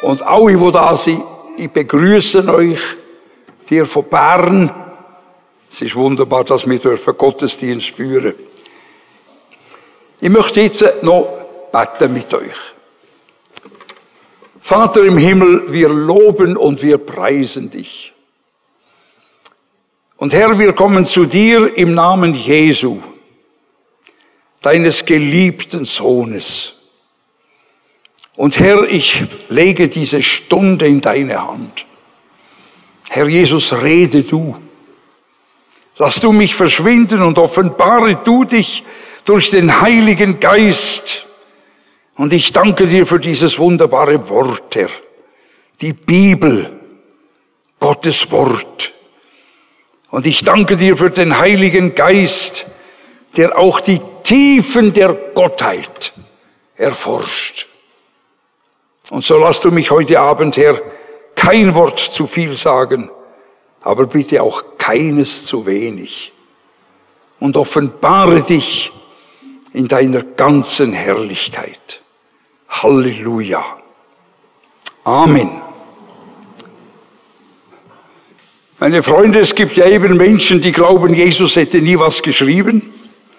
Und alle, die da sind, ich begrüße euch, die von Bern. Es ist wunderbar, dass wir Gottesdienst führen dürfen. Ich möchte jetzt noch beten mit euch. Vater im Himmel, wir loben und wir preisen dich. Und Herr, wir kommen zu dir im Namen Jesu, deines geliebten Sohnes. Und Herr, ich lege diese Stunde in deine Hand. Herr Jesus, rede du. Lass du mich verschwinden und offenbare du dich durch den Heiligen Geist. Und ich danke dir für dieses wunderbare Wort, Herr. Die Bibel, Gottes Wort. Und ich danke dir für den Heiligen Geist, der auch die Tiefen der Gottheit erforscht. Und so lass du mich heute Abend, Herr, kein Wort zu viel sagen, aber bitte auch keines zu wenig. Und offenbare dich in deiner ganzen Herrlichkeit. Halleluja. Amen. Meine Freunde, es gibt ja eben Menschen, die glauben, Jesus hätte nie was geschrieben.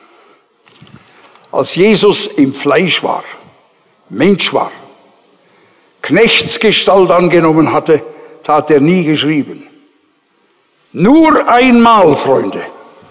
Als Jesus im Fleisch war, Mensch war, Knechtsgestalt angenommen hatte, da hat er nie geschrieben. Nur einmal, Freunde,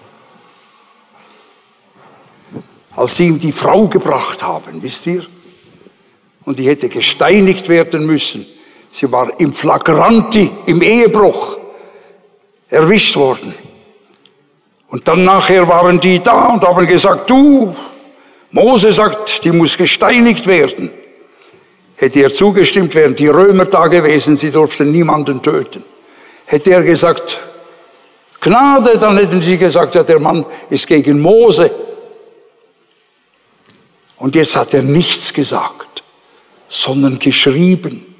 als sie ihm die Frau gebracht haben, wisst ihr? Und die hätte gesteinigt werden müssen. Sie war im Flagranti, im Ehebruch erwischt worden. Und dann nachher waren die da und haben gesagt, du, Mose sagt, die muss gesteinigt werden. Hätte er zugestimmt, wären die Römer da gewesen, sie durften niemanden töten. Hätte er gesagt, Gnade, dann hätten sie gesagt, ja, der Mann ist gegen Mose. Und jetzt hat er nichts gesagt, sondern geschrieben.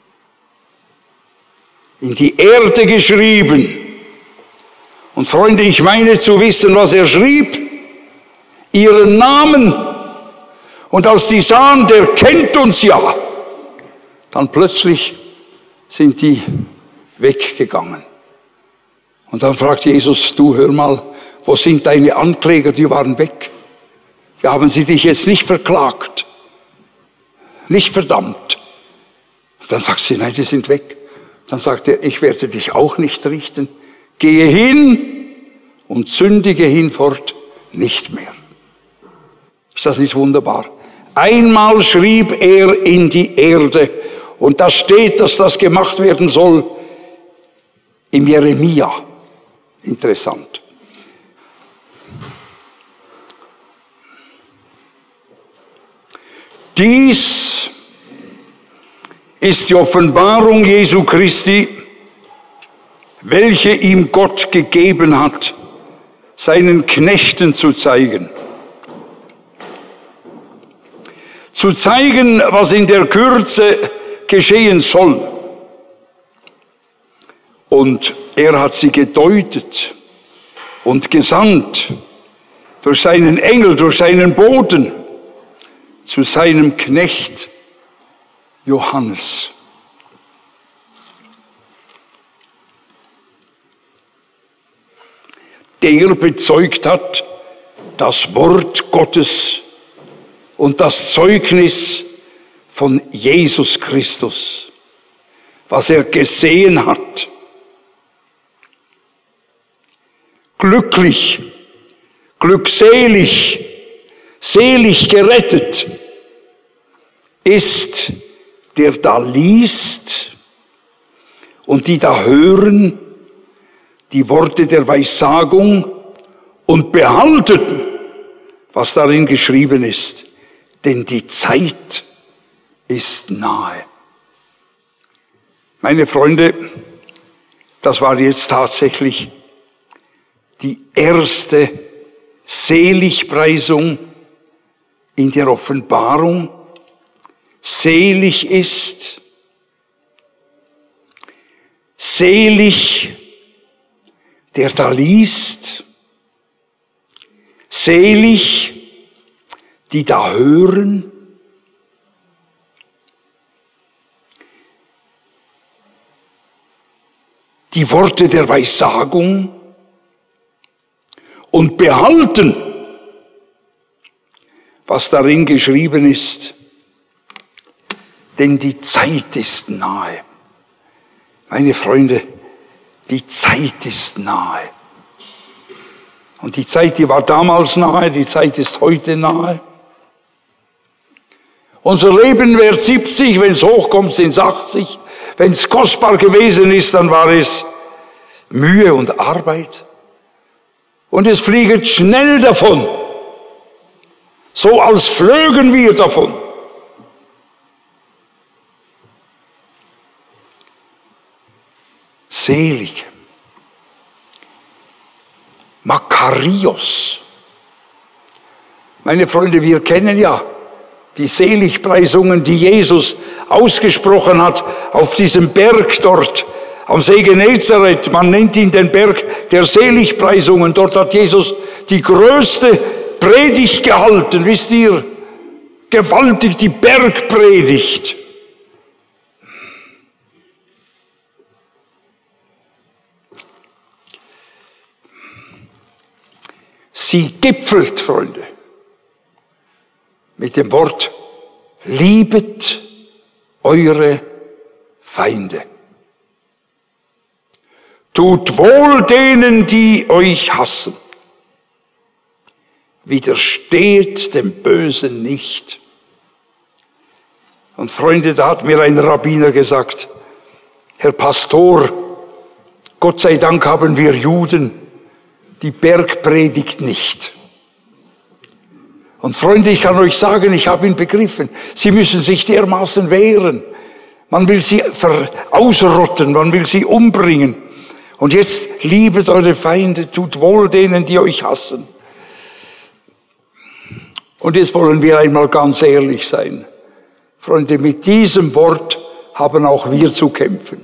In die Erde geschrieben. Und Freunde, ich meine zu wissen, was er schrieb. Ihren Namen. Und als die sahen, der kennt uns ja, dann plötzlich sind die weggegangen. Und dann fragt Jesus, du hör mal, wo sind deine Ankläger? Die waren weg. Ja, haben sie dich jetzt nicht verklagt, nicht verdammt? Dann sagt sie, nein, die sind weg. Dann sagt er, ich werde dich auch nicht richten. Gehe hin und sündige hinfort nicht mehr. Ist das nicht wunderbar? Einmal schrieb er in die Erde und da steht, dass das gemacht werden soll im Jeremia. Interessant. Dies ist die Offenbarung Jesu Christi, welche ihm Gott gegeben hat, seinen Knechten zu zeigen. Zu zeigen, was in der Kürze geschehen soll. Und er hat sie gedeutet und gesandt durch seinen Engel, durch seinen Boten zu seinem Knecht Johannes. Der bezeugt hat das Wort Gottes und das Zeugnis von Jesus Christus, was er gesehen hat. Glücklich, glückselig, selig gerettet ist, der da liest und die da hören die Worte der Weissagung und behalten, was darin geschrieben ist. Denn die Zeit ist nahe. Meine Freunde, das war jetzt tatsächlich die erste Seligpreisung in der Offenbarung. Selig ist, selig, der da liest, selig, die da hören. die Worte der Weissagung und behalten, was darin geschrieben ist, denn die Zeit ist nahe. Meine Freunde, die Zeit ist nahe. Und die Zeit, die war damals nahe, die Zeit ist heute nahe. Unser Leben wäre 70, wenn es hochkommt, sind es 80. Wenn es kostbar gewesen ist, dann war es Mühe und Arbeit. Und es fliegt schnell davon, so als flögen wir davon. Selig. Makarios. Meine Freunde, wir kennen ja die Seligpreisungen, die Jesus ausgesprochen hat auf diesem Berg dort am See Genezareth. Man nennt ihn den Berg der Seligpreisungen. Dort hat Jesus die größte Predigt gehalten. Wisst ihr, gewaltig die Bergpredigt. Sie gipfelt, Freunde, mit dem Wort, liebet eure Feinde. Tut wohl denen, die euch hassen. Widersteht dem Bösen nicht. Und Freunde, da hat mir ein Rabbiner gesagt, Herr Pastor, Gott sei Dank haben wir Juden die Bergpredigt nicht. Und Freunde, ich kann euch sagen, ich habe ihn begriffen. Sie müssen sich dermaßen wehren. Man will sie ausrotten, man will sie umbringen. Und jetzt liebet eure Feinde, tut wohl denen, die euch hassen. Und jetzt wollen wir einmal ganz ehrlich sein. Freunde, mit diesem Wort haben auch wir zu kämpfen.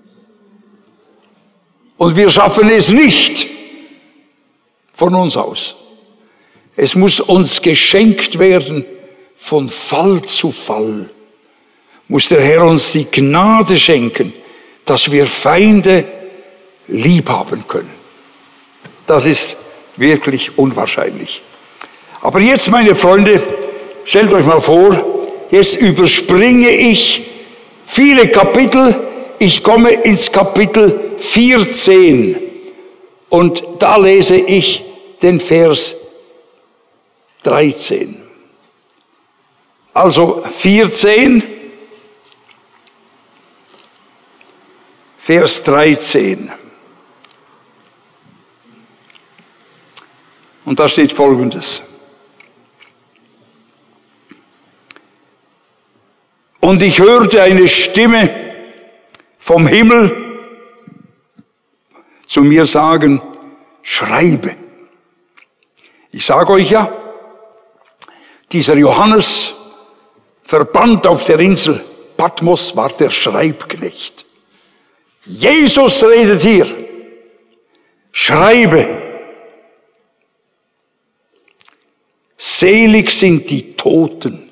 Und wir schaffen es nicht von uns aus. Es muss uns geschenkt werden, von Fall zu Fall. Muss der Herr uns die Gnade schenken, dass wir Feinde lieb haben können. Das ist wirklich unwahrscheinlich. Aber jetzt, meine Freunde, stellt euch mal vor, jetzt überspringe ich viele Kapitel. Ich komme ins Kapitel 14 und da lese ich den Vers 13. Also 14, Vers 13. Und da steht Folgendes. Und ich hörte eine Stimme vom Himmel zu mir sagen, schreibe. Ich sage euch ja, dieser Johannes, verbannt auf der Insel Patmos, war der Schreibknecht. Jesus redet hier. Schreibe. Selig sind die Toten,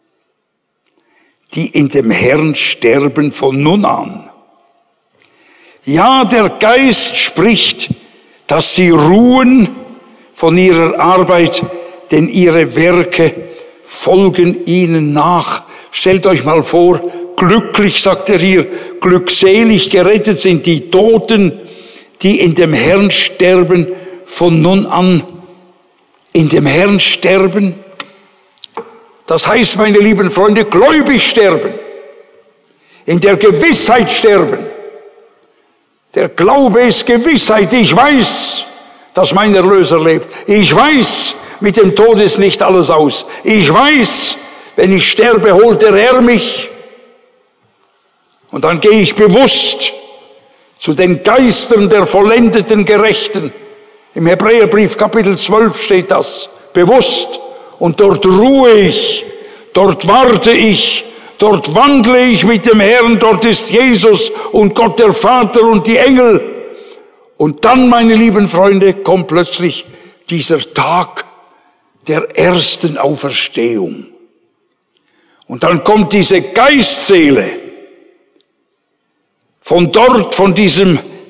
die in dem Herrn sterben von nun an. Ja, der Geist spricht, dass sie ruhen von ihrer Arbeit, denn ihre Werke folgen ihnen nach. Stellt euch mal vor, glücklich, sagt er hier, glückselig gerettet sind die Toten, die in dem Herrn sterben von nun an. In dem Herrn sterben. Das heißt, meine lieben Freunde, gläubig sterben. In der Gewissheit sterben. Der Glaube ist Gewissheit. Ich weiß, dass mein Erlöser lebt. Ich weiß, mit dem Tod ist nicht alles aus. Ich weiß, wenn ich sterbe, holt der Herr mich. Und dann gehe ich bewusst zu den Geistern der vollendeten Gerechten. Im Hebräerbrief Kapitel 12 steht das. Bewusst. Und dort ruhe ich. Dort warte ich. Dort wandle ich mit dem Herrn. Dort ist Jesus und Gott der Vater und die Engel. Und dann, meine lieben Freunde, kommt plötzlich dieser Tag der ersten Auferstehung. Und dann kommt diese Geistseele von dort, von diesem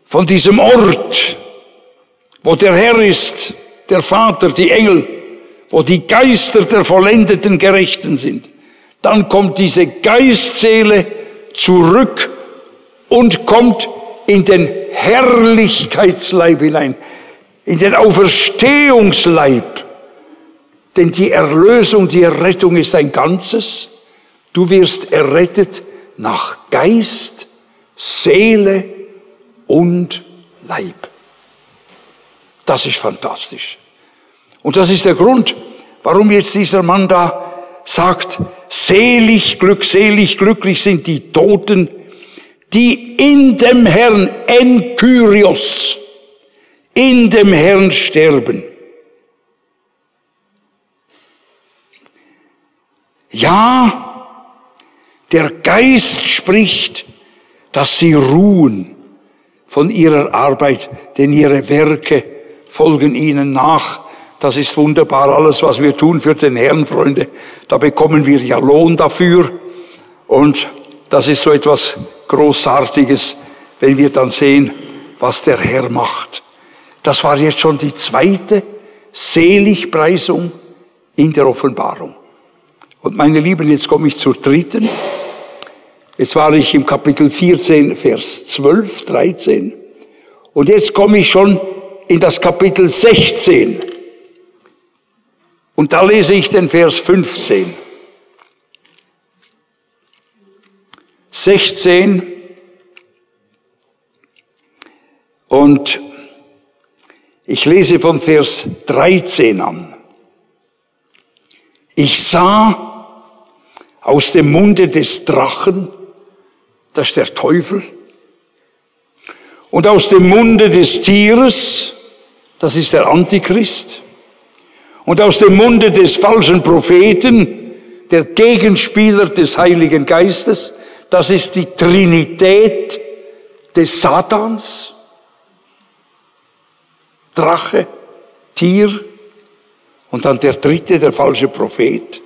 von diesem Ort, wo der Herr ist, der Vater, die Engel, wo die Geister der vollendeten Gerechten sind, dann kommt diese Geistseele zurück und kommt in den Herrlichkeitsleib hinein, in den Auferstehungsleib. Denn die Erlösung, die Errettung ist ein Ganzes. Du wirst errettet nach Geist, Seele und Leib. Das ist fantastisch. Und das ist der Grund, warum jetzt dieser Mann da sagt, selig, glücklich sind die Toten, die in dem Herrn, en Kyrios, in dem Herrn sterben. Ja, der Geist spricht, dass sie ruhen von ihrer Arbeit, denn ihre Werke folgen ihnen nach. Das ist wunderbar, alles, was wir tun für den Herrn, Freunde. Da bekommen wir ja Lohn dafür. Und das ist so etwas Großartiges, wenn wir dann sehen, was der Herr macht. Das war jetzt schon die zweite Seligpreisung in der Offenbarung. Und meine Lieben, jetzt komme ich zur dritten. Jetzt war ich im Kapitel 14, Vers 12, 13. Und jetzt komme ich schon in das Kapitel 16. Und da lese ich den Vers 15. 16. Und ich lese von Vers 13 an. Ich sah aus dem Munde des Drachen, das ist der Teufel, und aus dem Munde des Tieres, das ist der Antichrist, und aus dem Munde des falschen Propheten, der Gegenspieler des Heiligen Geistes, das ist die Trinität des Satans, Drache, Tier und dann der dritte, der falsche Prophet.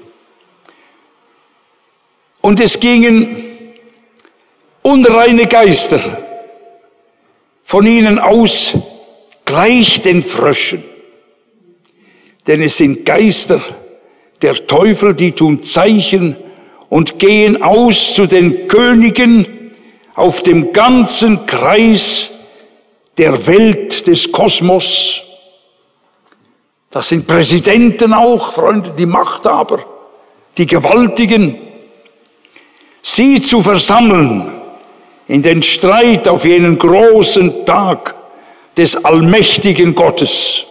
Und es gingen unreine Geister von ihnen aus gleich den Fröschen. Denn es sind Geister der Teufel, die tun Zeichen und gehen aus zu den Königen auf dem ganzen Kreis der Welt, des Kosmos. Das sind Präsidenten auch, Freunde, die Machthaber, die Gewaltigen. Sie zu versammeln in den Streit auf jenen großen Tag des allmächtigen Gottes.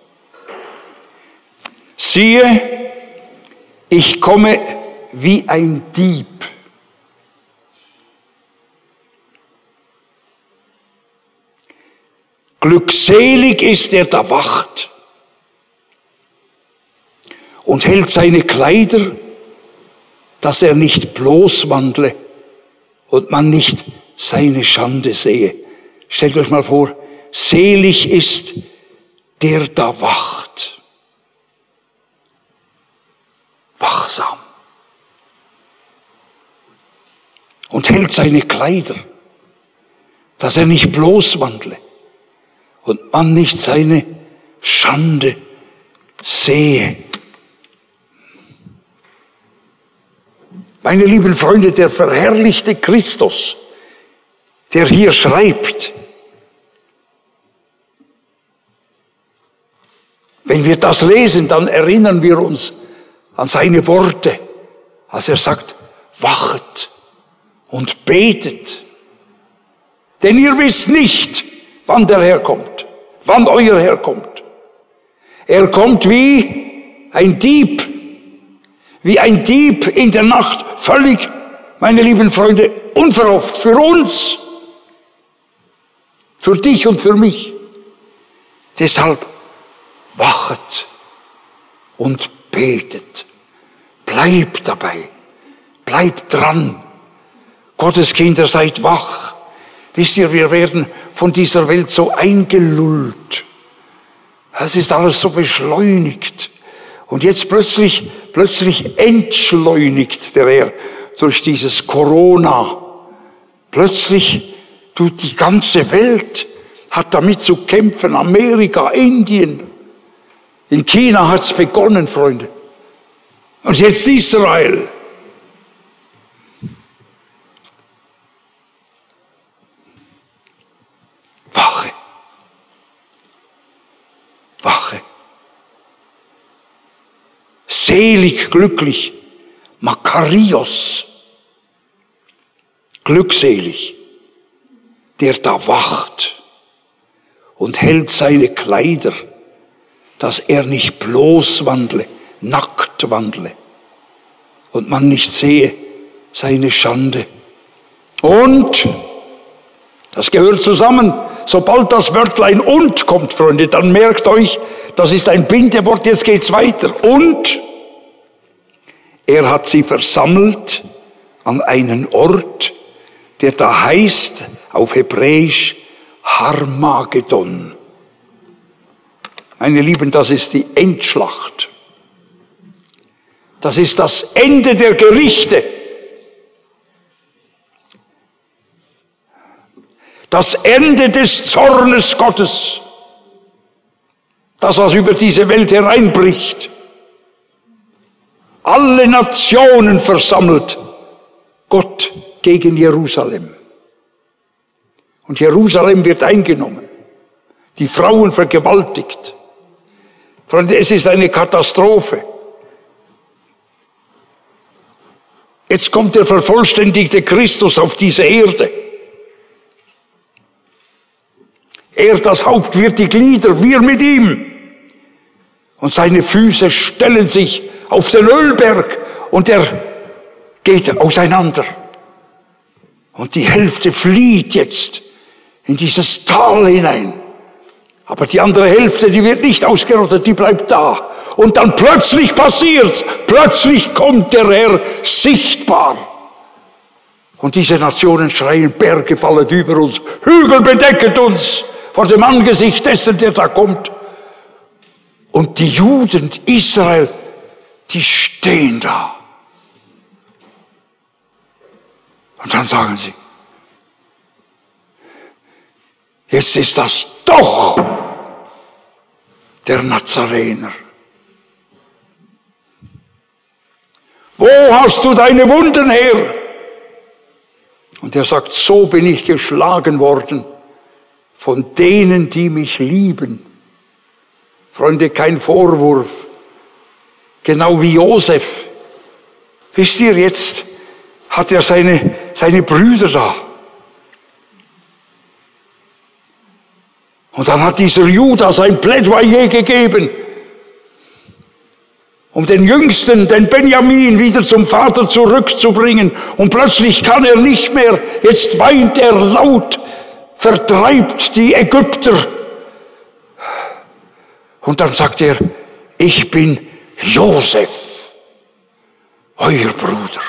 Siehe, ich komme wie ein Dieb. Glückselig ist der, da wacht und hält seine Kleider, dass er nicht bloß wandle und man nicht seine Schande sehe. Stellt euch mal vor, selig ist der, da wacht. Wachsam. Und hält seine Kleider, dass er nicht bloß wandle und man nicht seine Schande sehe. Meine lieben Freunde, der verherrlichte Christus, der hier schreibt, wenn wir das lesen, dann erinnern wir uns an seine Worte, als er sagt, wachet und betet. Denn ihr wisst nicht, wann der Herr kommt, wann euer Herr kommt. Er kommt wie ein Dieb in der Nacht, völlig, meine lieben Freunde, unverhofft für uns, für dich und für mich. Deshalb wachet und betet. Bleibt dabei, bleibt dran. Gottes Kinder, seid wach. Wisst ihr, wir werden von dieser Welt so eingelullt. Es ist alles so beschleunigt. Und jetzt plötzlich entschleunigt der Herr durch dieses Corona. Plötzlich tut die ganze Welt hat damit zu kämpfen. Amerika, Indien. In China hat's begonnen, Freunde. Und jetzt Israel. Wache. Wache. Selig, glücklich. Makarios. Glückselig, der da wacht und hält seine Kleider, dass er nicht bloß wandle, nackt wandle und man nicht sehe seine Schande. Und, das gehört zusammen, sobald das Wörtlein und kommt, Freunde, dann merkt euch, das ist ein Bindewort, jetzt geht's weiter. Und er hat sie versammelt an einen Ort, der da heißt auf Hebräisch Harmagedon. Meine Lieben, das ist die Endschlacht. Das ist das Ende der Gerichte. Das Ende des Zornes Gottes. Das, was über diese Welt hereinbricht. Alle Nationen versammelt Gott gegen Jerusalem. Und Jerusalem wird eingenommen. Die Frauen vergewaltigt. Freunde, es ist eine Katastrophe. Jetzt kommt der vervollständigte Christus auf diese Erde. Er, das Haupt, wird die Glieder, wir mit ihm. Und seine Füße stellen sich auf den Ölberg und er geht auseinander. Und die Hälfte flieht jetzt in dieses Tal hinein. Aber die andere Hälfte, die wird nicht ausgerottet, die bleibt da. Und dann plötzlich passiert's. Plötzlich kommt der Herr sichtbar. Und diese Nationen schreien, Berge fallen über uns, Hügel bedecket uns vor dem Angesicht dessen, der da kommt. Und die Juden, Israel, die stehen da. Und dann sagen sie, jetzt ist das doch der Nazarener. Wo hast du deine Wunden her? Und er sagt, so bin ich geschlagen worden von denen, die mich lieben. Freunde, kein Vorwurf. Genau wie Josef. Wisst ihr, jetzt hat er seine Brüder da. Und dann hat dieser Judas ein Plädoyer gegeben, um den Jüngsten, den Benjamin, wieder zum Vater zurückzubringen. Und plötzlich kann er nicht mehr. Jetzt weint er laut, vertreibt die Ägypter. Und dann sagt er, ich bin Josef, euer Bruder.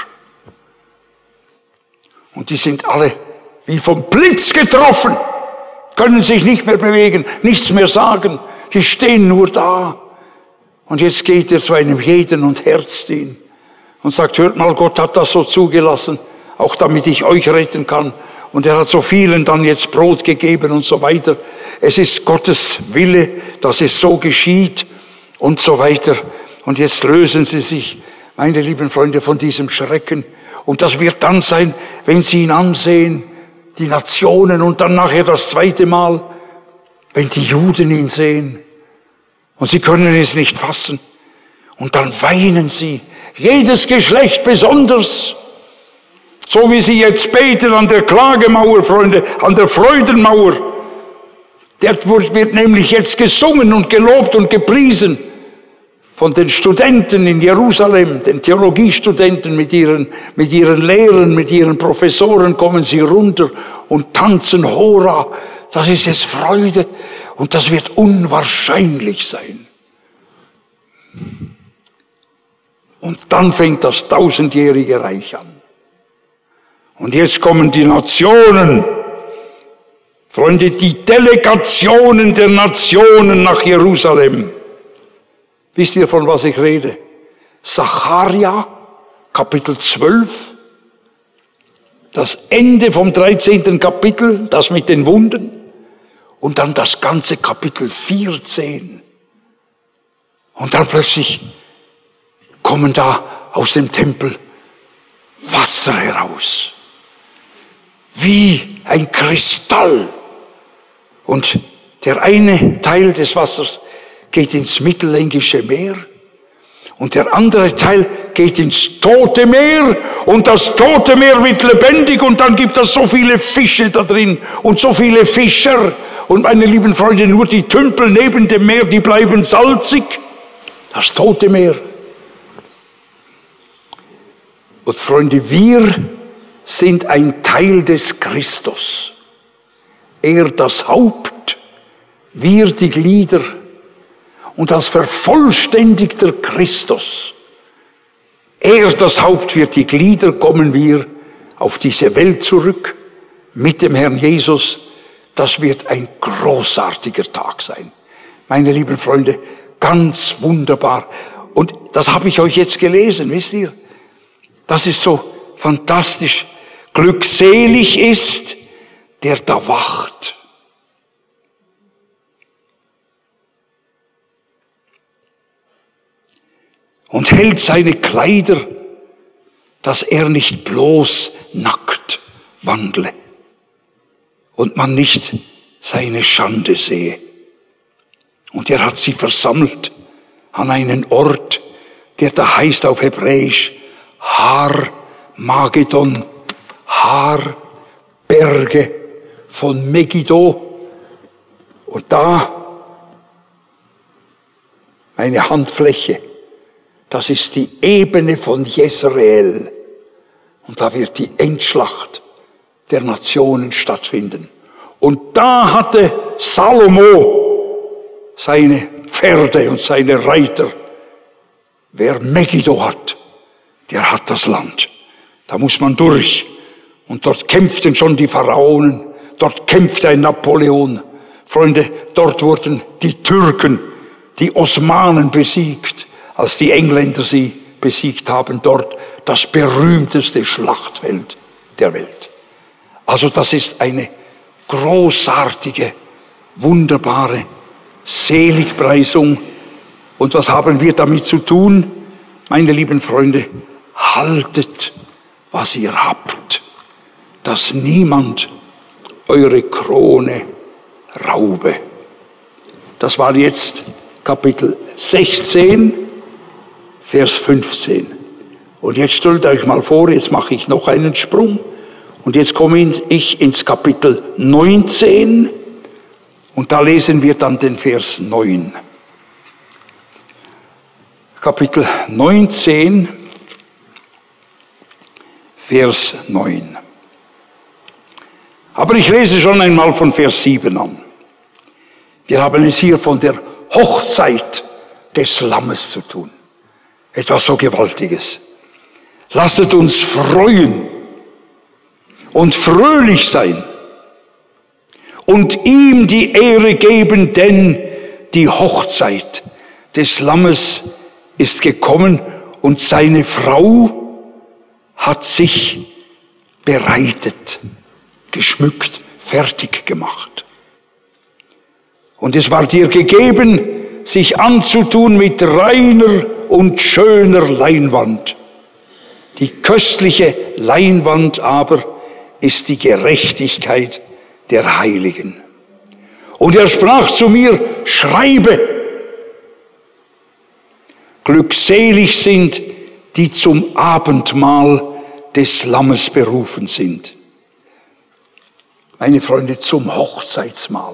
Und die sind alle wie vom Blitz getroffen, können sich nicht mehr bewegen, nichts mehr sagen. Die stehen nur da. Und jetzt geht er zu einem jeden und herzt ihn und sagt, hört mal, Gott hat das so zugelassen, auch damit ich euch retten kann. Und er hat so vielen dann jetzt Brot gegeben und so weiter. Es ist Gottes Wille, dass es so geschieht und so weiter. Und jetzt lösen sie sich, meine lieben Freunde, von diesem Schrecken. Und das wird dann sein, wenn sie ihn ansehen, die Nationen, und dann nachher das zweite Mal, wenn die Juden ihn sehen. Und sie können es nicht fassen. Und dann weinen sie, jedes Geschlecht besonders. So wie sie jetzt beten an der Klagemauer, Freunde, an der Freudenmauer. Dort wird nämlich jetzt gesungen und gelobt und gepriesen von den Studenten in Jerusalem, den Theologiestudenten mit ihren Lehrern, mit ihren Professoren kommen sie runter und tanzen Hora. Das ist jetzt Freude und das wird unwahrscheinlich sein. Und dann fängt das 1000-jährige Reich an. Und jetzt kommen die Nationen, Freunde, die Delegationen der Nationen nach Jerusalem. Wisst ihr, von was ich rede? Sacharja, Kapitel 12, das Ende vom 13. Kapitel, das mit den Wunden. Und dann das ganze Kapitel 14. Und dann plötzlich kommen da aus dem Tempel Wasser heraus. Wie ein Kristall. Und der eine Teil des Wassers geht ins Mittelländische Meer und der andere Teil geht ins Tote Meer und das Tote Meer wird lebendig und dann gibt es so viele Fische da drin und so viele Fischer. Und meine lieben Freunde, nur die Tümpel neben dem Meer, die bleiben salzig. Das Tote Meer. Und Freunde, wir sind ein Teil des Christus. Er das Haupt, wir die Glieder. Und als vervollständigter Christus, er das Haupt, wir die Glieder, kommen wir auf diese Welt zurück mit dem Herrn Jesus. Das wird ein großartiger Tag sein. Meine lieben Freunde, ganz wunderbar. Und das habe ich euch jetzt gelesen, wisst ihr? Das ist so fantastisch. Glückselig ist, der da wacht. Und hält seine Kleider, dass er nicht bloß nackt wandle und man nicht seine Schande sehe. Und er hat sie versammelt an einen Ort, der da heißt auf Hebräisch Har Magedon, Har Berge von Megiddo. Und da eine Handfläche. Das ist die Ebene von Jezreel. Und da wird die Endschlacht der Nationen stattfinden. Und da hatte Salomo seine Pferde und seine Reiter. Wer Megiddo hat, der hat das Land. Da muss man durch. Und dort kämpften schon die Pharaonen. Dort kämpfte ein Napoleon. Freunde, dort wurden die Türken, die Osmanen besiegt, als die Engländer sie besiegt haben, dort das berühmteste Schlachtfeld der Welt. Also das ist eine großartige, wunderbare Seligpreisung. Und was haben wir damit zu tun? Meine lieben Freunde, haltet, was ihr habt, dass niemand eure Krone raube. Das war jetzt Kapitel 16, Vers 15. Und jetzt stellt euch mal vor, jetzt mache ich noch einen Sprung. Und jetzt komme ich ins Kapitel 19 und da lesen wir dann den Vers 9. Kapitel 19, Vers 9. Aber ich lese schon einmal von Vers 7 an. Wir haben es hier von der Hochzeit des Lammes zu tun. Etwas so Gewaltiges. Lasset uns freuen und fröhlich sein und ihm die Ehre geben, denn die Hochzeit des Lammes ist gekommen und seine Frau hat sich bereitet, geschmückt, fertig gemacht. Und es war dir gegeben, sich anzutun mit reiner und schöner Leinwand. Die köstliche Leinwand aber ist die Gerechtigkeit der Heiligen. Und er sprach zu mir, schreibe, glückselig sind, die zum Abendmahl des Lammes berufen sind. Meine Freunde, zum Hochzeitsmahl.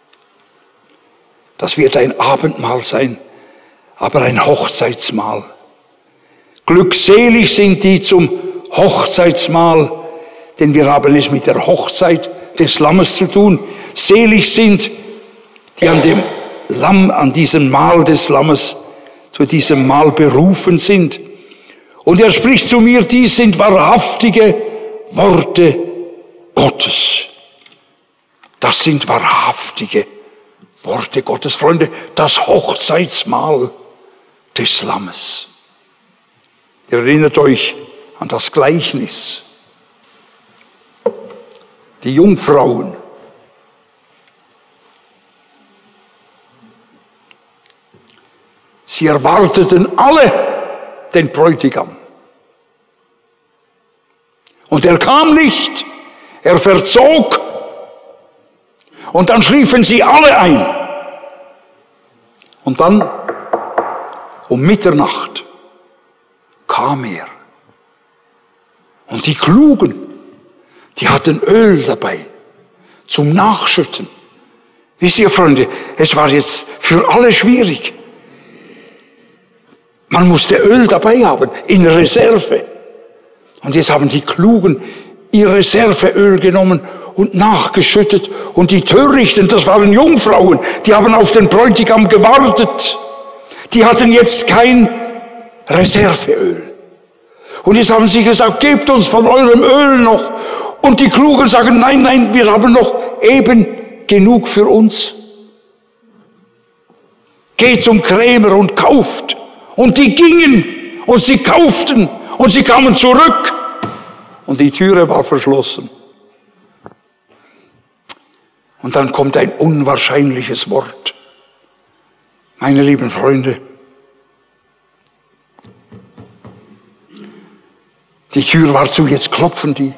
Das wird ein Abendmahl sein, aber ein Hochzeitsmahl. Glückselig sind die zum Hochzeitsmahl, denn wir haben es mit der Hochzeit des Lammes zu tun. Selig sind, die an dem Lamm, an diesem Mahl des Lammes, zu diesem Mahl berufen sind. Und er spricht zu mir, dies sind wahrhaftige Worte Gottes. Das sind wahrhaftige Worte Gottes. Freunde, das Hochzeitsmahl des Lammes. Ihr erinnert euch an das Gleichnis. Die Jungfrauen Sie erwarteten alle den Bräutigam. Und er kam nicht, er verzog. Und dann schliefen sie alle ein. Und dann, um Mitternacht, kam er. Und die Klugen, die hatten Öl dabei, zum Nachschütten. Wisst ihr, Freunde, es war jetzt für alle schwierig. Man musste Öl dabei haben, in Reserve. Und jetzt haben die Klugen ihr Reserveöl genommen und nachgeschüttet. Und die Törichten, das waren Jungfrauen, die haben auf den Bräutigam gewartet. Die hatten jetzt kein Reserveöl. Und jetzt haben sie gesagt, gebt uns von eurem Öl noch. Und die Klugen sagen, nein, nein, wir haben noch eben genug für uns. Geht zum Krämer und kauft. Und die gingen und sie kauften und sie kamen zurück. Und die Türe war verschlossen. Und dann kommt ein unwahrscheinliches Wort. Meine lieben Freunde, die Tür war zu, jetzt klopfen die.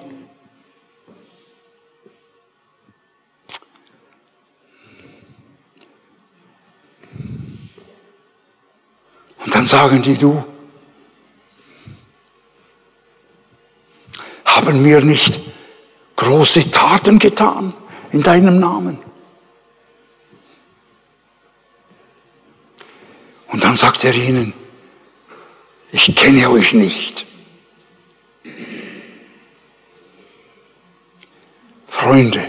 Und dann sagen die, du, haben wir nicht große Taten getan in deinem Namen? Und dann sagt er ihnen, ich kenne euch nicht. Freunde,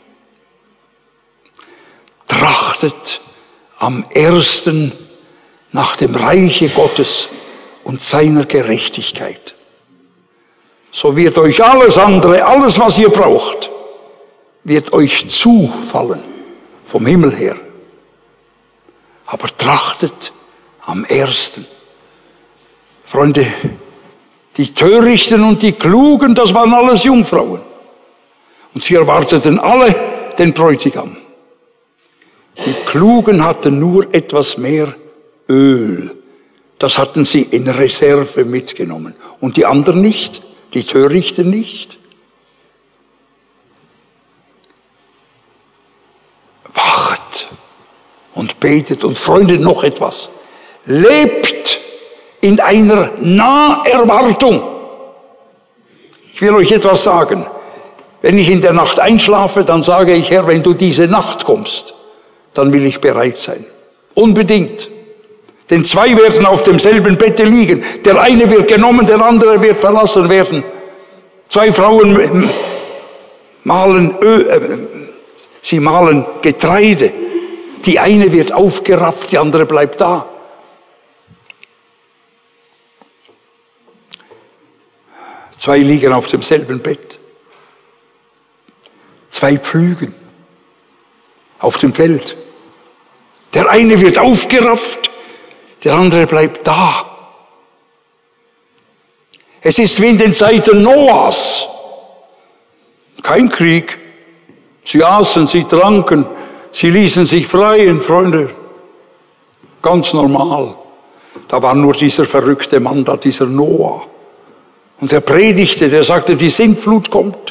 trachtet am ersten nach dem Reiche Gottes und seiner Gerechtigkeit. So wird euch alles andere, alles was ihr braucht, wird euch zufallen vom Himmel her. Aber trachtet am ersten. Freunde, die Törichten und die Klugen, das waren alles Jungfrauen. Und sie erwarteten alle den Bräutigam. Die Klugen hatten nur etwas mehr Öl. Das hatten sie in Reserve mitgenommen. Und die anderen nicht, die Törichten nicht. Wachet und betet. Und Freunde, noch etwas. Lebt in einer Naherwartung. Ich will euch etwas sagen. Wenn ich in der Nacht einschlafe, dann sage ich, Herr, wenn du diese Nacht kommst, dann will ich bereit sein. Unbedingt. Denn zwei werden auf demselben Bette liegen. Der eine wird genommen, der andere wird verlassen werden. Zwei Frauen mahlen sie mahlen Getreide. Die eine wird aufgerafft, die andere bleibt da. Zwei liegen auf demselben Bett. Zwei pflügen auf dem Feld. Der eine wird aufgerafft, der andere bleibt da. Es ist wie in den Zeiten Noahs. Kein Krieg. Sie aßen, sie tranken, sie ließen sich freien, Freunde. Ganz normal. Da war nur dieser verrückte Mann da, dieser Noah. Und er predigte, der sagte, die Sintflut kommt.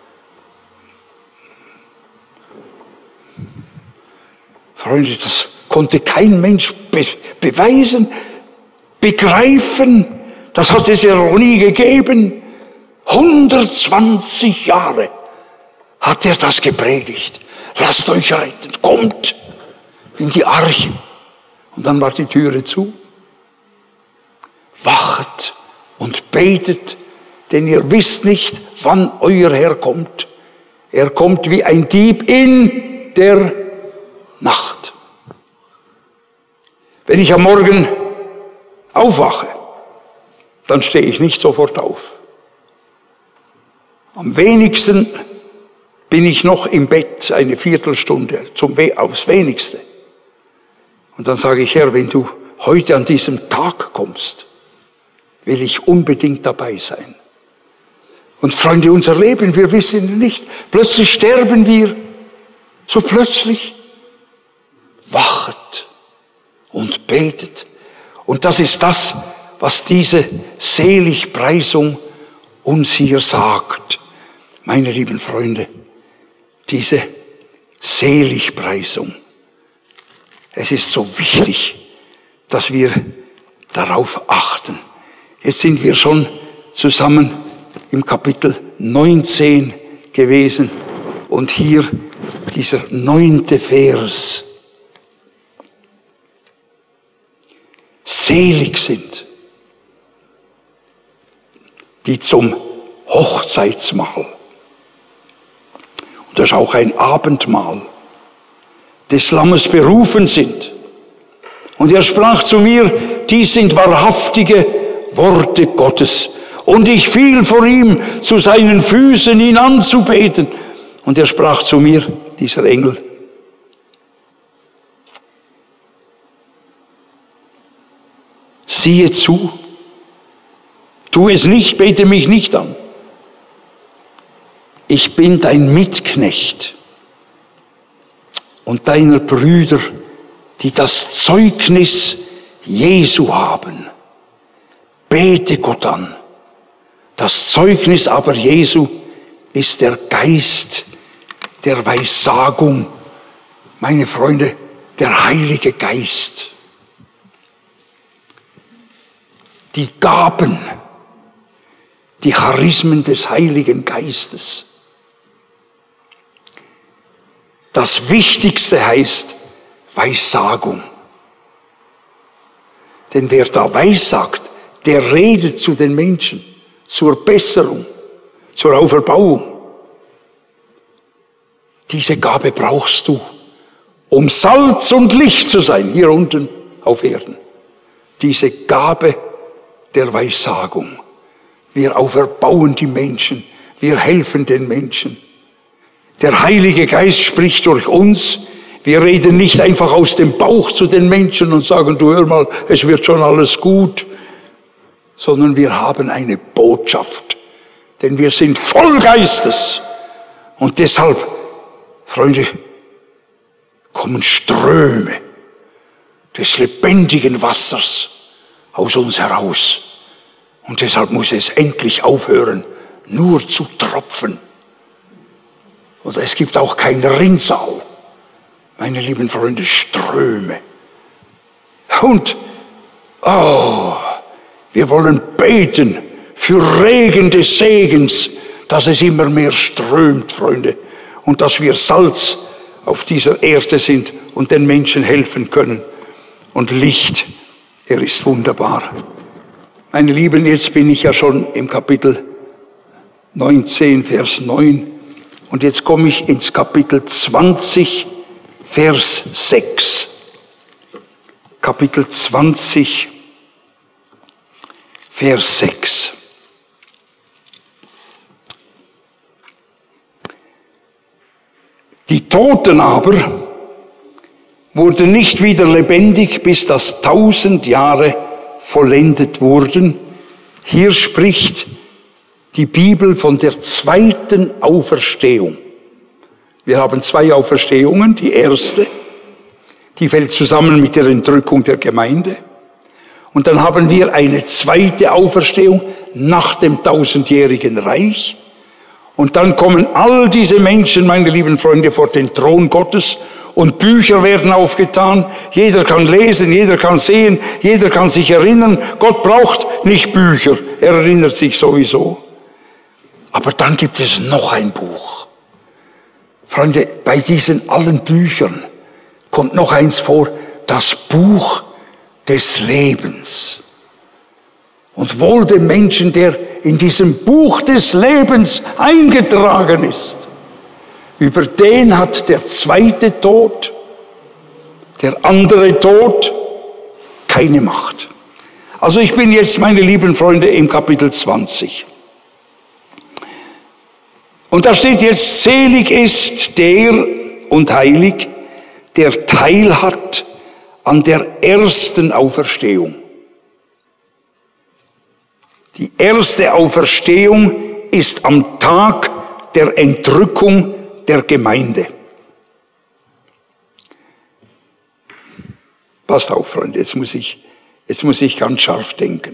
Freunde, das konnte kein Mensch beweisen, begreifen. Das hat es ja noch nie gegeben. 120 Jahre hat er das gepredigt. Lasst euch retten, kommt in die Arche. Und dann war die Türe zu. Wachet und betet, denn ihr wisst nicht, wann euer Herr kommt. Er kommt wie ein Dieb in der Nacht. Wenn ich am Morgen aufwache, dann stehe ich nicht sofort auf. Am wenigsten bin ich noch im Bett eine Viertelstunde, aufs Wenigste. Und dann sage ich, Herr, wenn du heute an diesem Tag kommst, will ich unbedingt dabei sein. Und Freunde, unser Leben, wir wissen nicht, plötzlich sterben wir, so plötzlich. Wachet und betet. Und das ist das, was diese Seligpreisung uns hier sagt. Meine lieben Freunde, diese Seligpreisung. Es ist so wichtig, dass wir darauf achten. Jetzt sind wir schon zusammen im Kapitel 19 gewesen und hier dieser 9. Vers. Selig sind, die zum Hochzeitsmahl, und das ist auch ein Abendmahl, des Lammes berufen sind. Und er sprach zu mir, dies sind wahrhaftige Worte Gottes. Und ich fiel vor ihm zu seinen Füßen, ihn anzubeten. Und er sprach zu mir, dieser Engel, siehe zu, tu es nicht, bete mich nicht an. Ich bin dein Mitknecht und deiner Brüder, die das Zeugnis Jesu haben. Bete Gott an. Das Zeugnis aber Jesu ist der Geist der Weissagung. Meine Freunde, der Heilige Geist. Die Gaben, die Charismen des Heiligen Geistes. Das Wichtigste heißt Weissagung. Denn wer da weissagt, der redet zu den Menschen, zur Besserung, zur Auferbauung. Diese Gabe brauchst du, um Salz und Licht zu sein, hier unten auf Erden. Diese Gabe der Weissagung. Wir auferbauen die Menschen, wir helfen den Menschen. Der Heilige Geist spricht durch uns. Wir reden nicht einfach aus dem Bauch zu den Menschen und sagen, du hör mal, es wird schon alles gut, sondern wir haben eine Botschaft, denn wir sind voll Geistes. Und deshalb, Freunde, kommen Ströme des lebendigen Wassers aus uns heraus. Und deshalb muss es endlich aufhören, nur zu tropfen. Und es gibt auch kein Rinnsal. Meine lieben Freunde, Ströme. Und, wir wollen beten für Regen des Segens, dass es immer mehr strömt, Freunde. Und dass wir Salz auf dieser Erde sind und den Menschen helfen können. Und Licht, er ist wunderbar. Meine Lieben, jetzt bin ich ja schon im Kapitel 19, Vers 9. Und jetzt komme ich ins Kapitel 20, Vers 6. Kapitel 20, Vers 6. Die Toten aber wurden nicht wieder lebendig, bis das 1000 Jahre vollendet wurden. Hier spricht die Bibel von der zweiten Auferstehung. Wir haben 2 Auferstehungen. Die erste, die fällt zusammen mit der Entrückung der Gemeinde. Und dann haben wir eine zweite Auferstehung nach dem 1000-jährigen Reich. Und dann kommen all diese Menschen, meine lieben Freunde, vor den Thron Gottes und Bücher werden aufgetan. Jeder kann lesen, jeder kann sehen, jeder kann sich erinnern. Gott braucht nicht Bücher, er erinnert sich sowieso. Aber dann gibt es noch ein Buch. Freunde, bei diesen allen Büchern kommt noch eins vor, das Buch des Lebens. Und wohl dem Menschen, der in diesem Buch des Lebens eingetragen ist. Über den hat der zweite Tod, der andere Tod, keine Macht. Also ich bin jetzt, meine lieben Freunde, im Kapitel 20. Und da steht jetzt, selig ist der und heilig, der Teil hat an der ersten Auferstehung. Die erste Auferstehung ist am Tag der Entrückung der Gemeinde. Passt auf, Freunde, jetzt muss ich Jetzt muss ich ganz scharf denken.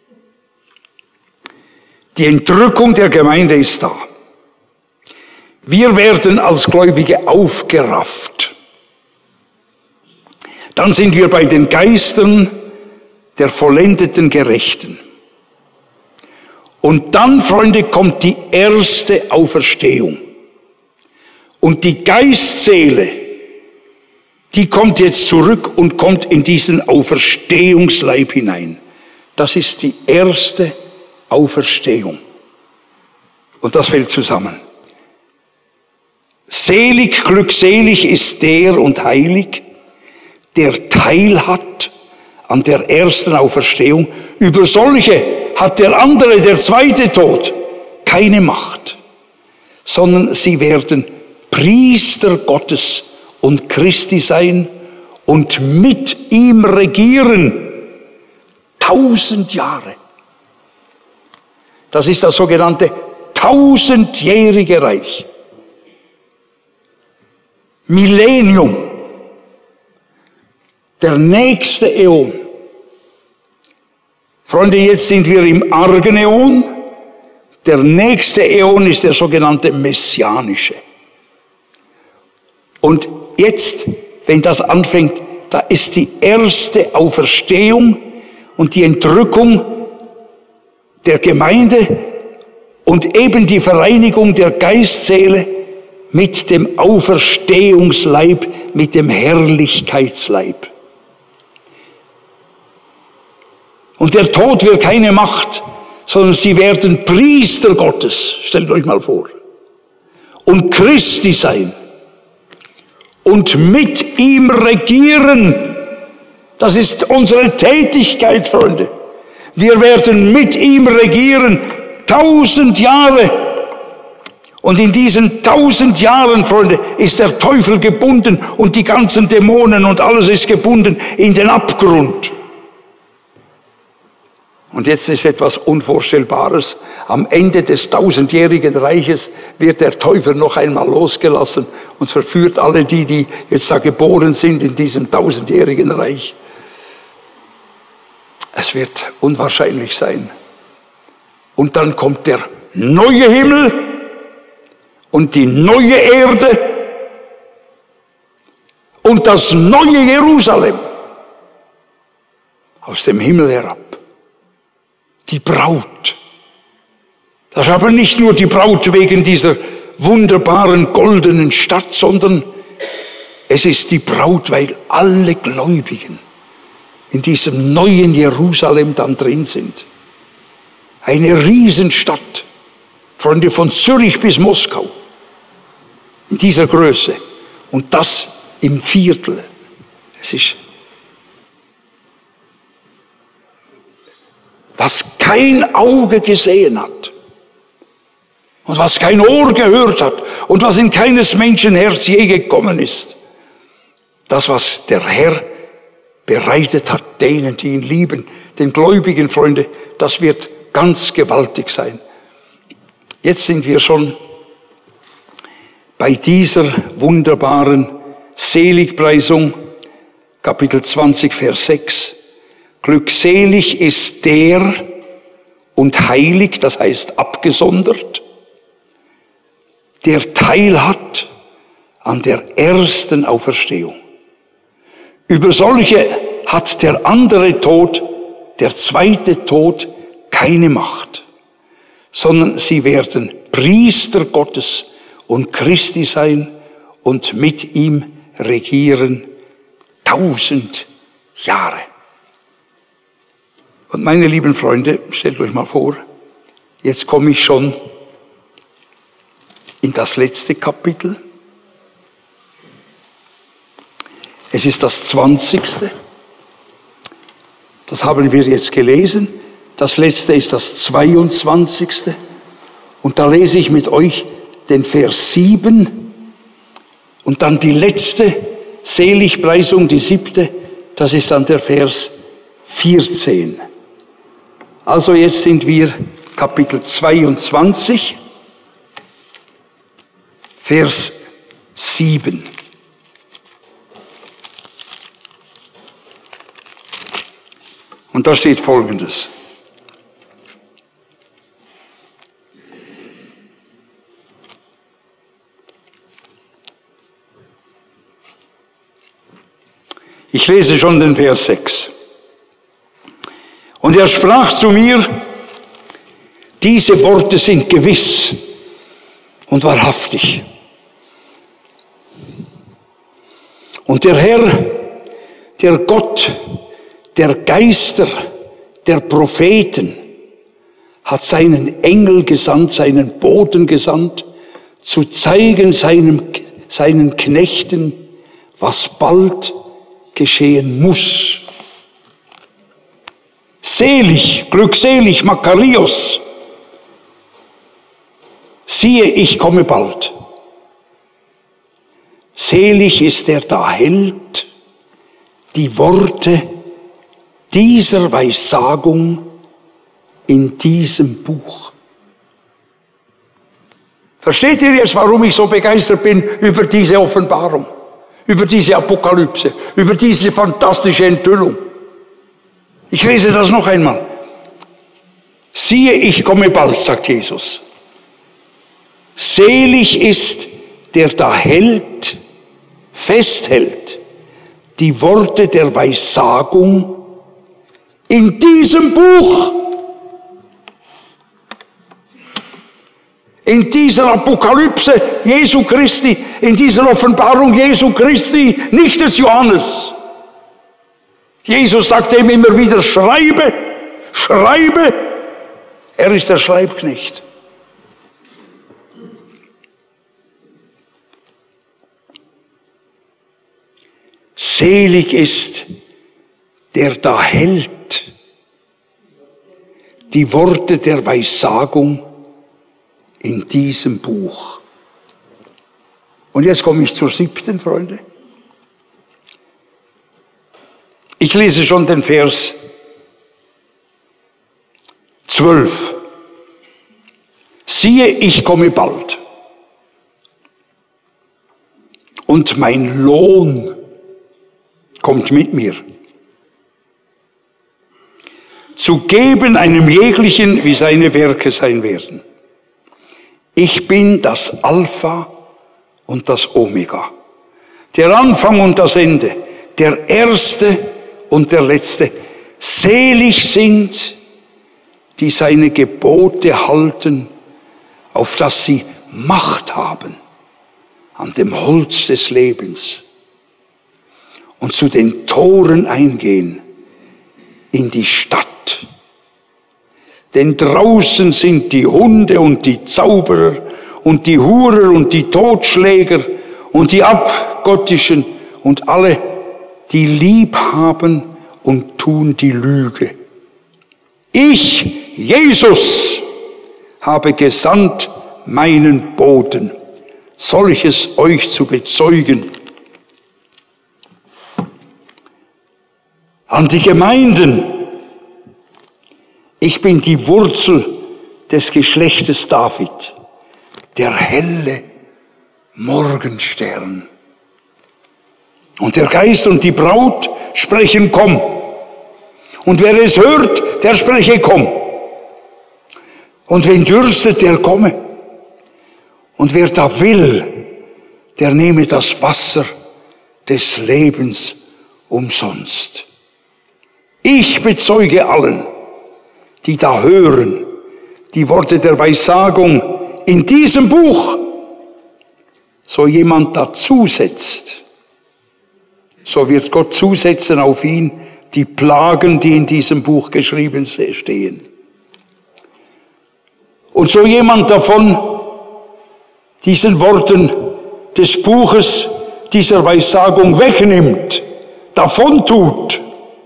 Die Entrückung der Gemeinde ist da. Wir werden als Gläubige aufgerafft. Dann sind wir bei den Geistern der vollendeten Gerechten. Und dann, Freunde, kommt die erste Auferstehung. Und die Geistseele, die kommt jetzt zurück und kommt in diesen Auferstehungsleib hinein. Das ist die erste Auferstehung. Und das fällt zusammen. Selig, glückselig ist der und heilig, der Teil hat an der ersten Auferstehung. Über solche hat der andere, der zweite Tod, keine Macht, sondern sie werden Priester Gottes und Christi sein und mit ihm regieren 1000 Jahre. Das ist das sogenannte 1000-jährige Reich. Millennium. Der nächste Äon. Freunde, jetzt sind wir im argen Äon. Der nächste Äon ist der sogenannte messianische. Und jetzt, wenn das anfängt, da ist die erste Auferstehung und die Entrückung der Gemeinde und eben die Vereinigung der Geistseele mit dem Auferstehungsleib, mit dem Herrlichkeitsleib. Und der Tod wird keine Macht, sondern sie werden Priester Gottes, stellt euch mal vor, und Christi sein und mit ihm regieren. Das ist unsere Tätigkeit, Freunde. Wir werden mit ihm regieren 1000 Jahre. Und in diesen 1000 Jahren, Freunde, ist der Teufel gebunden und die ganzen Dämonen und alles ist gebunden in den Abgrund. Und jetzt ist etwas Unvorstellbares. Am Ende des 1000-jährigen Reiches wird der Teufel noch einmal losgelassen und verführt alle die jetzt da geboren sind in diesem 1000-jährigen Reich. Es wird unwahrscheinlich sein. Und dann kommt der neue Himmel und die neue Erde und das neue Jerusalem aus dem Himmel herab. Die Braut. Das ist aber nicht nur die Braut wegen dieser wunderbaren goldenen Stadt, sondern es ist die Braut, weil alle Gläubigen in diesem neuen Jerusalem dann drin sind. Eine Riesenstadt, Freunde, von Zürich bis Moskau, in dieser Größe. Und das im Viertel. Es ist, was kein Auge gesehen hat und was kein Ohr gehört hat und was in keines Menschen Herz je gekommen ist. Das, was der Herr bereitet hat, denen, die ihn lieben, den Gläubigen, Freunde, das wird ganz gewaltig sein. Jetzt sind wir schon bei dieser wunderbaren Seligpreisung, Kapitel 20, Vers 6. Glückselig ist der und heilig, das heißt abgesondert, der Teil hat an der ersten Auferstehung. Über solche hat der andere Tod, der zweite Tod, keine Macht, sondern sie werden Priester Gottes und Christi sein und mit ihm regieren 1000 Jahre. Und meine lieben Freunde, stellt euch mal vor, jetzt komme ich schon in das letzte Kapitel. Es ist das 20. Das haben wir jetzt gelesen. Das letzte ist das 22. Und da lese ich mit euch den Vers 7 und dann die letzte Seligpreisung, die 7. Das ist dann der Vers 14. Also jetzt sind wir Kapitel 22, Vers 7. Und da steht Folgendes. Ich lese schon den Vers 6. Und er sprach zu mir, diese Worte sind gewiss und wahrhaftig. Und der Herr, der Gott, der Geister, der Propheten, hat seinen Engel gesandt, seinen Boten gesandt, zu zeigen seinen Knechten, was bald geschehen muss. Selig, glückselig, Makarios, siehe, ich komme bald. Selig ist der da hält die Worte dieser Weissagung in diesem Buch. Versteht ihr jetzt, warum ich so begeistert bin über diese Offenbarung, über diese Apokalypse, über diese fantastische Enthüllung? Ich lese das noch einmal. Siehe, ich komme bald, sagt Jesus. Selig ist, der da hält, festhält, die Worte der Weissagung in diesem Buch. In dieser Apokalypse Jesu Christi, in dieser Offenbarung Jesu Christi, nicht des Johannes. Jesus sagte ihm immer wieder, schreibe, schreibe. Er ist der Schreibknecht. Selig ist, der da hält die Worte der Weissagung in diesem Buch. Und jetzt komme ich zur 7., Freunde. Ich lese schon den Vers 12. Siehe, ich komme bald. Und mein Lohn kommt mit mir. Zu geben einem jeglichen, wie seine Werke sein werden. Ich bin das Alpha und das Omega, der Anfang und das Ende, der Erste und der Letzte. Selig sind, die seine Gebote halten, auf dass sie Macht haben an dem Holz des Lebens und zu den Toren eingehen in die Stadt. Denn draußen sind die Hunde und die Zauberer und die Hurer und die Totschläger und die Abgottischen und alle, die lieb haben und tun die Lüge. Ich, Jesus, habe gesandt meinen Boten, solches euch zu bezeugen. An die Gemeinden, ich bin die Wurzel des Geschlechtes David, der helle Morgenstern. Und der Geist und die Braut sprechen, komm. Und wer es hört, der spreche, komm. Und wen dürstet, der komme. Und wer da will, der nehme das Wasser des Lebens umsonst. Ich bezeuge allen, die da hören, die Worte der Weissagung in diesem Buch, so jemand dazusetzt, so wird Gott zusetzen auf ihn die Plagen, die in diesem Buch geschrieben stehen. Und so jemand davon diesen Worten des Buches, dieser Weissagung wegnimmt, davon tut,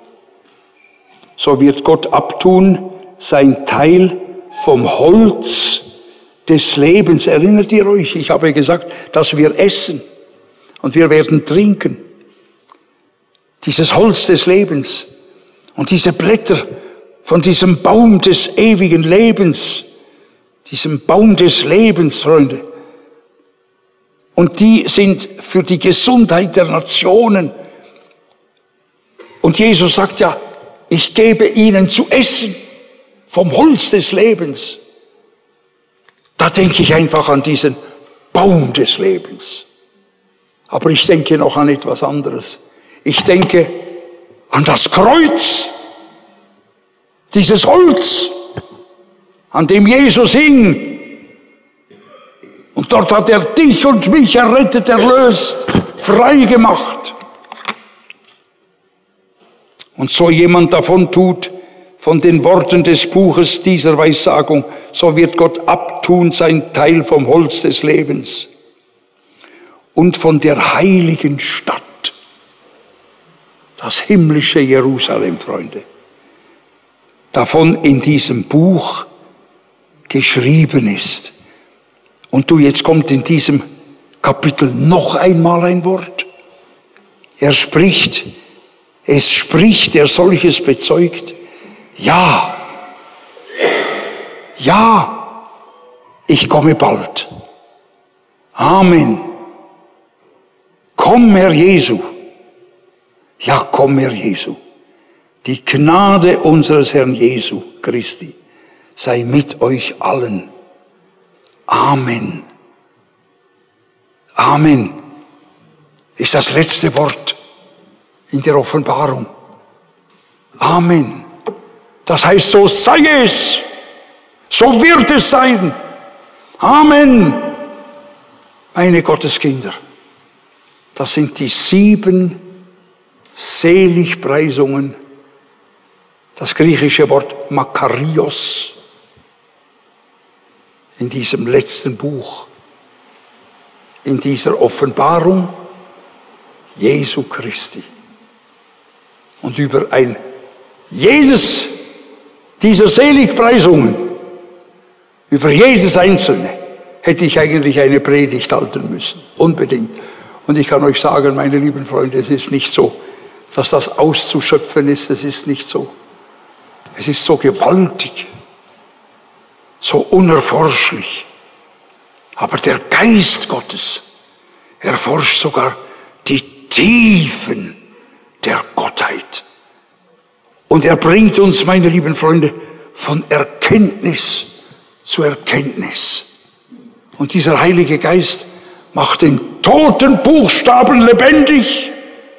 so wird Gott abtun sein Teil vom Holz des Lebens. Erinnert ihr euch? Ich habe gesagt, dass wir essen und wir werden trinken. Dieses Holz des Lebens und diese Blätter von diesem Baum des ewigen Lebens, diesem Baum des Lebens, Freunde. Und die sind für die Gesundheit der Nationen. Und Jesus sagt ja, ich gebe ihnen zu essen vom Holz des Lebens. Da denke ich einfach an diesen Baum des Lebens. Aber ich denke noch an etwas anderes. Ich denke an das Kreuz, dieses Holz, an dem Jesus hing. Und dort hat er dich und mich errettet, erlöst, frei gemacht. Und so jemand davon tut, von den Worten des Buches dieser Weissagung, so wird Gott abtun sein Teil vom Holz des Lebens und von der heiligen Stadt, das himmlische Jerusalem, Freunde, davon in diesem Buch geschrieben ist. Und jetzt kommt in diesem Kapitel noch einmal ein Wort. Er spricht, der solches bezeugt, ja, ich komme bald. Amen. Komm, Herr Jesu. Ja, komm, Herr Jesu. Die Gnade unseres Herrn Jesu Christi sei mit euch allen. Amen. Amen ist das letzte Wort in der Offenbarung. Amen. Das heißt, so sei es. So wird es sein. Amen. Meine Gotteskinder, das sind die 7 Seligpreisungen, das griechische Wort Makarios, in diesem letzten Buch, in dieser Offenbarung Jesu Christi. Und über jedes dieser Seligpreisungen, über jedes einzelne, hätte ich eigentlich eine Predigt halten müssen. Unbedingt. Und ich kann euch sagen, meine lieben Freunde, es ist nicht so, dass das auszuschöpfen ist. Es ist nicht so. Es ist so gewaltig, so unerforschlich. Aber der Geist Gottes erforscht sogar die Tiefen der Gottheit. Und er bringt uns, meine lieben Freunde, von Erkenntnis zu Erkenntnis. Und dieser Heilige Geist macht den toten Buchstaben lebendig.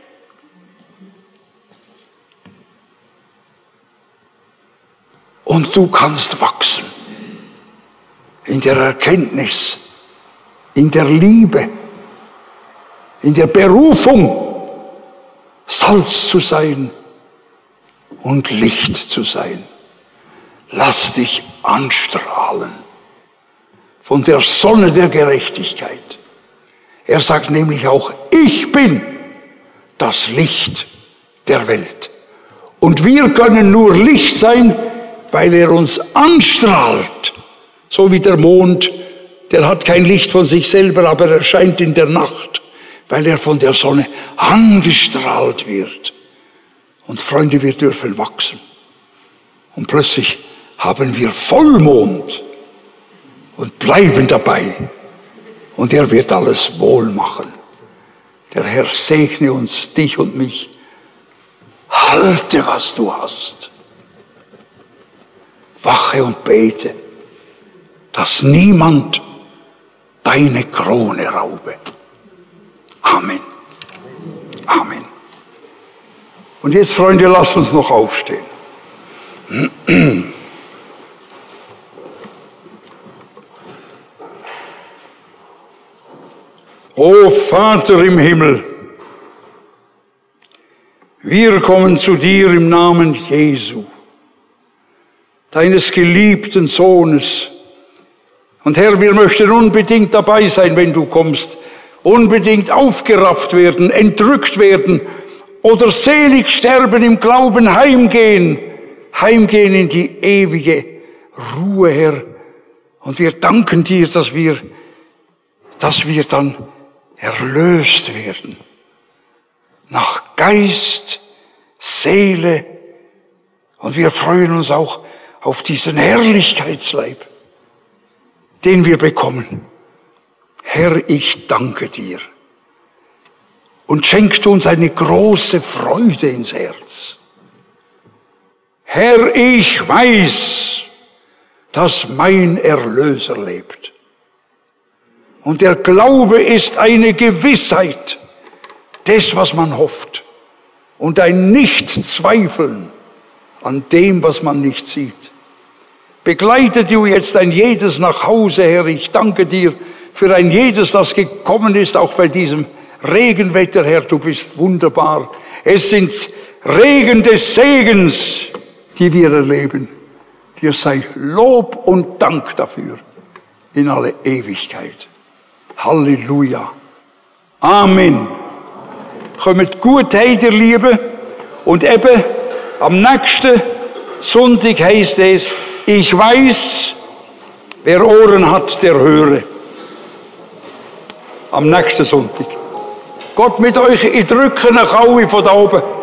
Und du kannst wachsen in der Erkenntnis, in der Liebe, in der Berufung, Salz zu sein und Licht zu sein. Lass dich anstrahlen von der Sonne der Gerechtigkeit. Er sagt nämlich auch, ich bin das Licht der Welt. Und wir können nur Licht sein, weil er uns anstrahlt. So wie der Mond, der hat kein Licht von sich selber, aber er scheint in der Nacht, weil er von der Sonne angestrahlt wird. Und Freunde, wir dürfen wachsen. Und plötzlich haben wir Vollmond und bleiben dabei. Und er wird alles wohl machen. Der Herr segne uns, dich und mich. Halte, was du hast. Wache und bete, dass niemand deine Krone raube. Amen. Amen. Und jetzt, Freunde, lasst uns noch aufstehen. O Vater im Himmel, wir kommen zu dir im Namen Jesu, deines geliebten Sohnes. Und Herr, wir möchten unbedingt dabei sein, wenn du kommst, unbedingt aufgerafft werden, entrückt werden oder selig sterben im Glauben, heimgehen in die ewige Ruhe, Herr. Und wir danken dir, dass wir dann erlöst werden. Nach Geist, Seele. Und wir freuen uns auch auf diesen Herrlichkeitsleib, den wir bekommen. Herr, ich danke dir. Und schenkt uns eine große Freude ins Herz. Herr, ich weiß, dass mein Erlöser lebt. Und der Glaube ist eine Gewissheit des, was man hofft. Und ein Nicht-Zweifeln an dem, was man nicht sieht. Begleite du jetzt ein jedes nach Hause, Herr. Ich danke dir für ein jedes, das gekommen ist, auch bei diesem Regenwetter, Herr. Du bist wunderbar. Es sind Regen des Segens, die wir erleben. Dir sei Lob und Dank dafür in alle Ewigkeit. Halleluja. Amen. Kommt gut heim, ihr Lieben. Und eben am nächsten Sonntag heißt es, ich weiß, wer Ohren hat, der höre. Am nächsten Sonntag. Gott mit euch, ich drücke nach alle von da oben.